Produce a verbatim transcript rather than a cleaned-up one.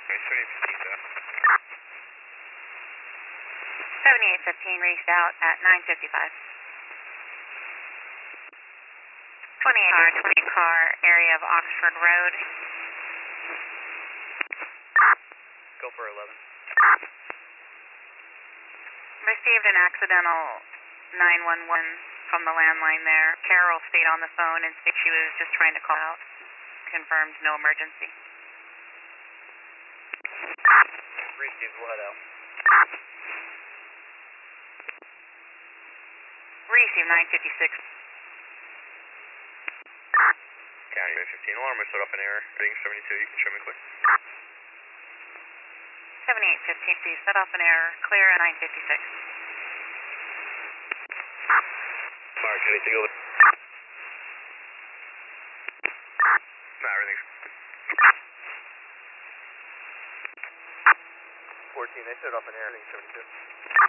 seventy-eight fifteen reached out at nine fifty-five. twenty-eight car, twenty car, area of Oxford Road. Go for eleven. Received an accidental nine one one from the landline there. Carol stayed on the phone and said she was just trying to call out. Confirmed no emergency. Received what else? Received nine fifty-six. County nine fifteen, alarm is set off an error. Heading seventy-two, you can show me quick. seventy-eight fifteen, please set off an error. Clear at nine fifty-six. Mark, anything over? No, everything's... fourteen, they set off an error. Heading seventy-two.